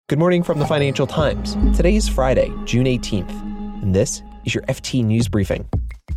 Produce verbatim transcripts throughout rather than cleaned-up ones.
Good morning from the Financial Times. Today is Friday, June eighteenth, and this is your F T News Briefing.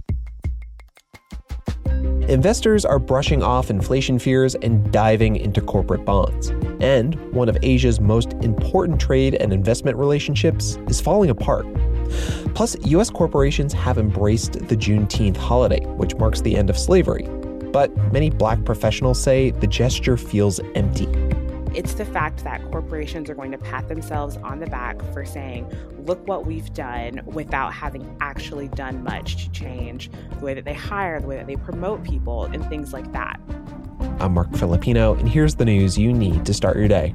Investors are brushing off inflation fears and diving into corporate bonds. And one of Asia's most important trade and investment relationships is falling apart. Plus, U S corporations have embraced the Juneteenth holiday, which marks the end of slavery. But many black professionals say the gesture feels empty. It's the fact that corporations are going to pat themselves on the back for saying, look what we've done, without having actually done much to change the way that they hire, the way that they promote people, and things like that. I'm Mark Filipino, and here's the news you need to start your day.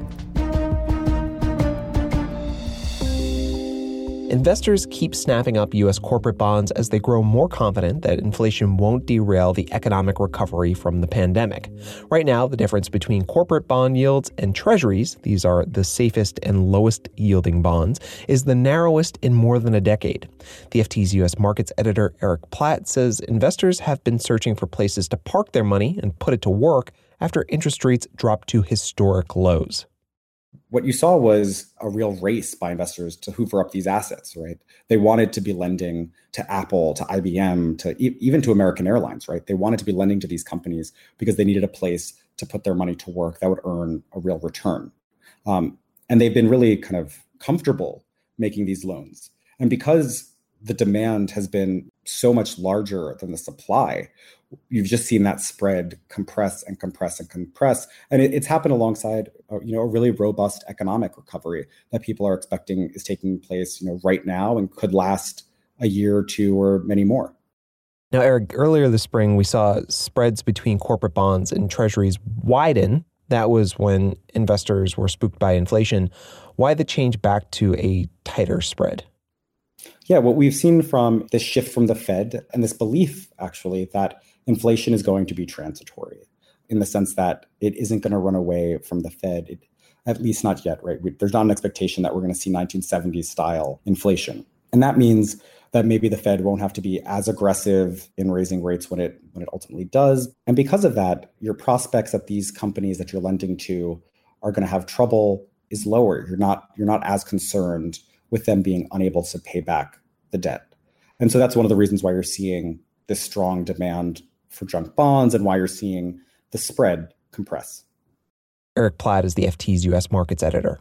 Investors keep snapping up U S corporate bonds as they grow more confident that inflation won't derail the economic recovery from the pandemic. Right now, the difference between corporate bond yields and treasuries, these are the safest and lowest yielding bonds, is the narrowest in more than a decade. The F T's U S markets editor Eric Platt says investors have been searching for places to park their money and put it to work after interest rates dropped to historic lows. What you saw was a real race by investors to hoover up these assets, right? They wanted to be lending to Apple, to I B M, to e- even to American Airlines, right? They wanted to be lending to these companies because they needed a place to put their money to work that would earn a real return. Um, and they've been really kind of comfortable making these loans. And because the demand has been so much larger than the supply, you've just seen that spread compress and compress and compress. And it, it's happened alongside, uh, you know, a really robust economic recovery that people are expecting is taking place, you know, right now and could last a year or two or many more. Now, Eric, earlier this spring, we saw spreads between corporate bonds and treasuries widen. That was when investors were spooked by inflation. Why the change back to a tighter spread? Yeah, what we've seen from this shift from the Fed and this belief, actually, that inflation is going to be transitory in the sense that it isn't going to run away from the Fed, it, at least not yet, right? We, there's not an expectation that we're going to see nineteen seventies style inflation. And that means that maybe the Fed won't have to be as aggressive in raising rates when it when it ultimately does. And because of that, your prospects that these companies that you're lending to are going to have trouble is lower. You're not you're not as concerned with them being unable to pay back the debt. And so that's one of the reasons why you're seeing this strong demand for junk bonds and why you're seeing the spread compress. Eric Platt is the F T's U S markets editor.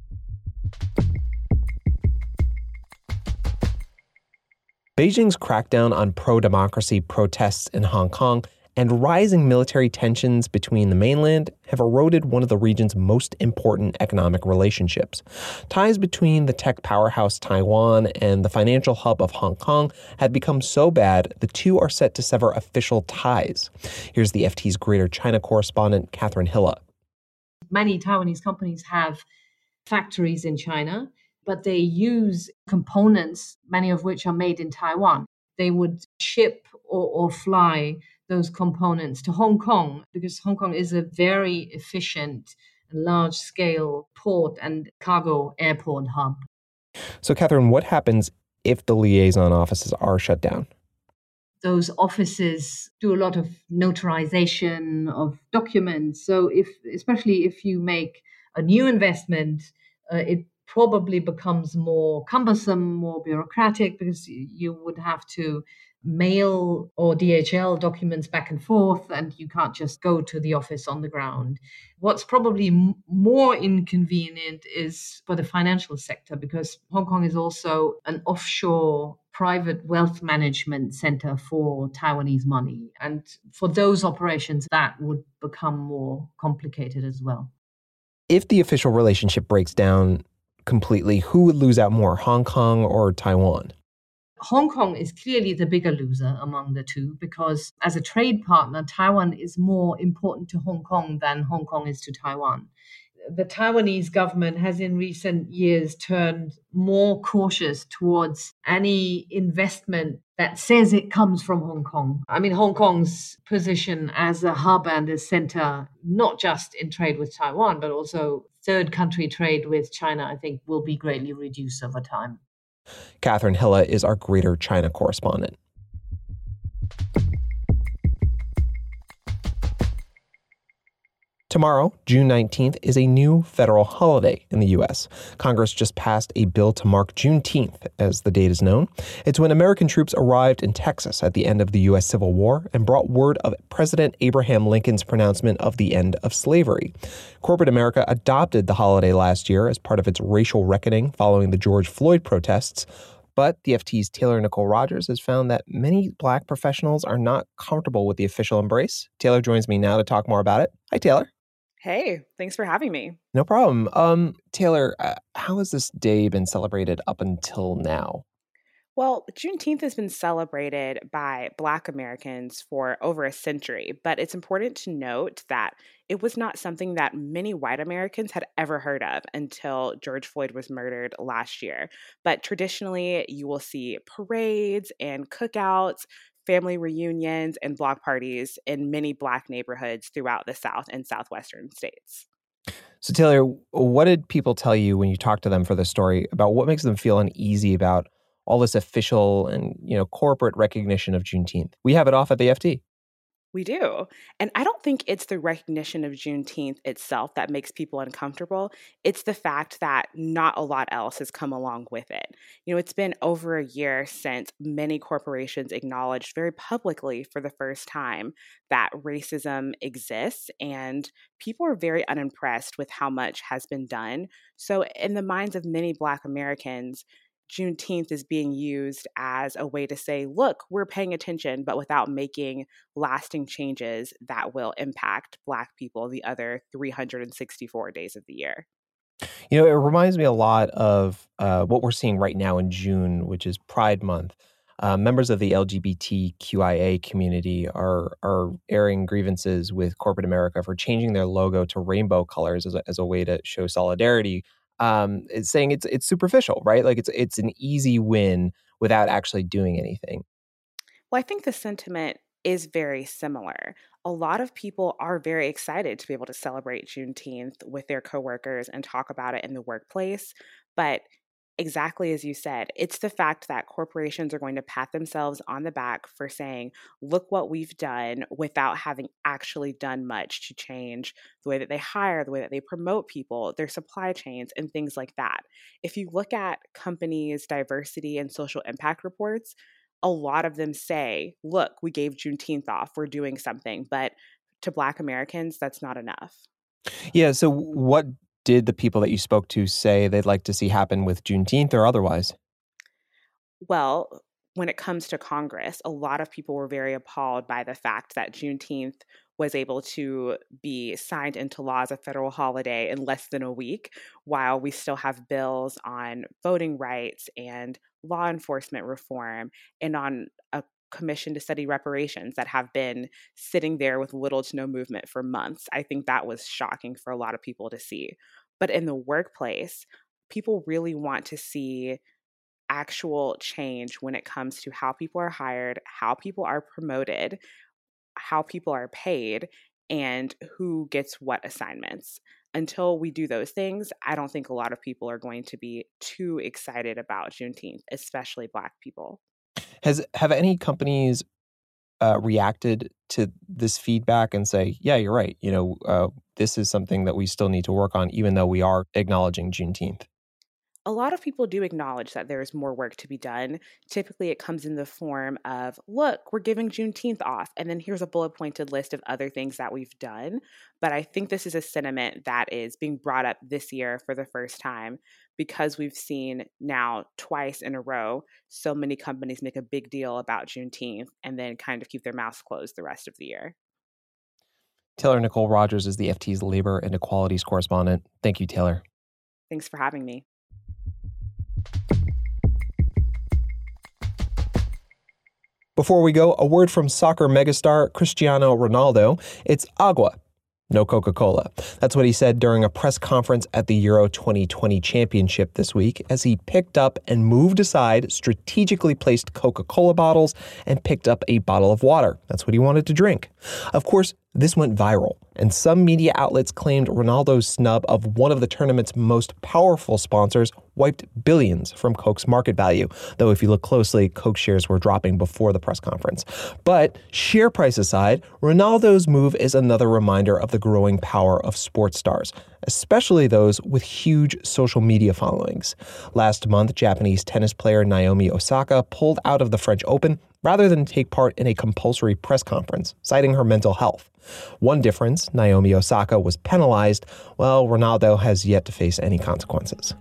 Beijing's crackdown on pro-democracy protests in Hong Kong and rising military tensions between the mainland have eroded one of the region's most important economic relationships. Ties between the tech powerhouse Taiwan and the financial hub of Hong Kong had become so bad, the two are set to sever official ties. Here's the F T's Greater China correspondent, Catherine Hilla. Many Taiwanese companies have factories in China, but they use components, many of which are made in Taiwan. They would ship or, or fly those components to Hong Kong because Hong Kong is a very efficient and large-scale port and cargo airport hub. So, Catherine, what happens if the liaison offices are shut down? Those offices do a lot of notarization of documents. So, if especially if you make a new investment, uh, it probably becomes more cumbersome, more bureaucratic, because you would have to mail or D H L documents back and forth, and you can't just go to the office on the ground. What's probably m- more inconvenient is for the financial sector, because Hong Kong is also an offshore private wealth management center for Taiwanese money. And for those operations, that would become more complicated as well. If the official relationship breaks down completely, who would lose out more, Hong Kong or Taiwan? Hong Kong is clearly the bigger loser among the two because as a trade partner, Taiwan is more important to Hong Kong than Hong Kong is to Taiwan. The Taiwanese government has in recent years turned more cautious towards any investment that says it comes from Hong Kong. I mean, Hong Kong's position as a hub and a center, not just in trade with Taiwan, but also third country trade with China, I think will be greatly reduced over time. Catherine Hilla is our Greater China correspondent. Tomorrow, June nineteenth, is a new federal holiday in the U S. Congress just passed a bill to mark Juneteenth, as the date is known. It's when American troops arrived in Texas at the end of the U S Civil War and brought word of President Abraham Lincoln's pronouncement of the end of slavery. Corporate America adopted the holiday last year as part of its racial reckoning following the George Floyd protests. But the F T's Taylor Nicole Rogers has found that many Black professionals are not comfortable with the official embrace. Taylor joins me now to talk more about it. Hi, Taylor. Hey, thanks for having me. No problem. Um, Taylor, uh, how has this day been celebrated up until now? Well, Juneteenth has been celebrated by Black Americans for over a century, but it's important to note that it was not something that many white Americans had ever heard of until George Floyd was murdered last year. But traditionally, you will see parades and cookouts, family reunions, and block parties in many Black neighborhoods throughout the South and Southwestern states. So, Taylor, what did people tell you when you talked to them for this story about what makes them feel uneasy about all this official and, you know, corporate recognition of Juneteenth? We have it off at the F T. We do. And I don't think it's the recognition of Juneteenth itself that makes people uncomfortable. It's the fact that not a lot else has come along with it. You know, it's been over a year since many corporations acknowledged very publicly for the first time that racism exists, and people are very unimpressed with how much has been done. So in the minds of many Black Americans, Juneteenth is being used as a way to say, look, we're paying attention, but without making lasting changes that will impact Black people the other three hundred sixty-four days of the year. You know, it reminds me a lot of uh, what we're seeing right now in June, which is Pride Month. Uh, members of the L G B T Q I A community are are airing grievances with corporate America for changing their logo to rainbow colors as a, as a way to show solidarity. Um, it's saying it's it's superficial, right? Like it's it's an easy win without actually doing anything. Well, I think the sentiment is very similar. A lot of people are very excited to be able to celebrate Juneteenth with their coworkers and talk about it in the workplace. But exactly as you said, it's the fact that corporations are going to pat themselves on the back for saying, look what we've done, without having actually done much to change the way that they hire, the way that they promote people, their supply chains, and things like that. If you look at companies' diversity and social impact reports, a lot of them say, look, we gave Juneteenth off, we're doing something. But to Black Americans, that's not enough. Yeah. So what did the people that you spoke to say they'd like to see happen with Juneteenth or otherwise? Well, when it comes to Congress, a lot of people were very appalled by the fact that Juneteenth was able to be signed into law as a federal holiday in less than a week, while we still have bills on voting rights and law enforcement reform and on a commission to study reparations that have been sitting there with little to no movement for months. I think that was shocking for a lot of people to see. But in the workplace, people really want to see actual change when it comes to how people are hired, how people are promoted, how people are paid, and who gets what assignments. Until we do those things, I don't think a lot of people are going to be too excited about Juneteenth, especially Black people. Has have any companies uh, reacted to this feedback and say, yeah, you're right, you know, uh, this is something that we still need to work on, even though we are acknowledging Juneteenth? A lot of people do acknowledge that there is more work to be done. Typically, it comes in the form of, look, we're giving Juneteenth off, and then here's a bullet-pointed list of other things that we've done. But I think this is a sentiment that is being brought up this year for the first time, because we've seen now twice in a row so many companies make a big deal about Juneteenth and then kind of keep their mouths closed the rest of the year. Taylor Nicole Rogers is the F T's labor and equalities correspondent. Thank you, Taylor. Thanks for having me. Before we go, a word from soccer megastar Cristiano Ronaldo. It's agua, no Coca-Cola. That's what he said during a press conference at the Euro twenty twenty Championship this week, as he picked up and moved aside strategically placed Coca-Cola bottles and picked up a bottle of water. That's what he wanted to drink. Of course, this went viral. And some media outlets claimed Ronaldo's snub of one of the tournament's most powerful sponsors wiped billions from Coke's market value, though if you look closely, Coke shares were dropping before the press conference. But share price aside, Ronaldo's move is another reminder of the growing power of sports stars, especially those with huge social media followings. Last month, Japanese tennis player Naomi Osaka pulled out of the French Open rather than take part in a compulsory press conference, citing her mental health. One difference, Naomi Osaka was penalized, while Ronaldo has yet to face any consequences.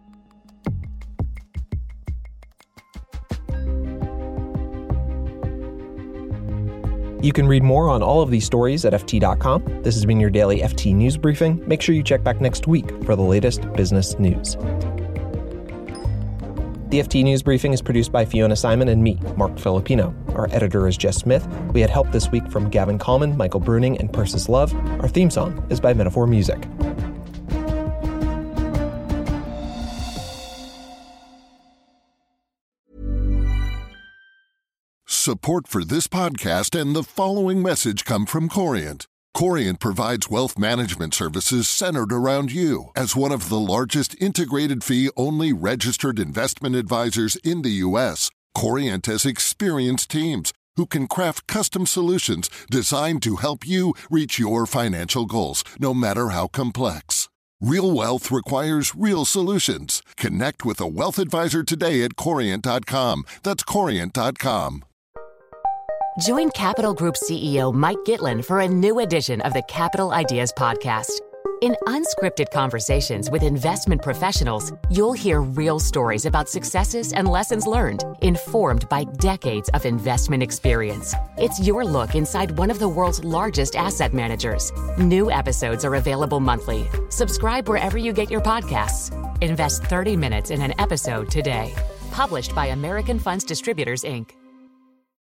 You can read more on all of these stories at F T dot com. This has been your daily F T News Briefing. Make sure you check back next week for the latest business news. The F T News Briefing is produced by Fiona Simon and me, Mark Filipino. Our editor is Jess Smith. We had help this week from Gavin Kallman, Michael Bruning, and Persis Love. Our theme song is by Metaphor Music. Support for this podcast and the following message come from Corient. Corient provides wealth management services centered around you. As one of the largest integrated fee-only registered investment advisors in the U S, Corient has experienced teams who can craft custom solutions designed to help you reach your financial goals, no matter how complex. Real wealth requires real solutions. Connect with a wealth advisor today at Corient dot com. That's Corient dot com. Join Capital Group C E O Mike Gitlin for a new edition of the Capital Ideas Podcast. In unscripted conversations with investment professionals, you'll hear real stories about successes and lessons learned, informed by decades of investment experience. It's your look inside one of the world's largest asset managers. New episodes are available monthly. Subscribe wherever you get your podcasts. Invest thirty minutes in an episode today. Published by American Funds Distributors, Incorporated.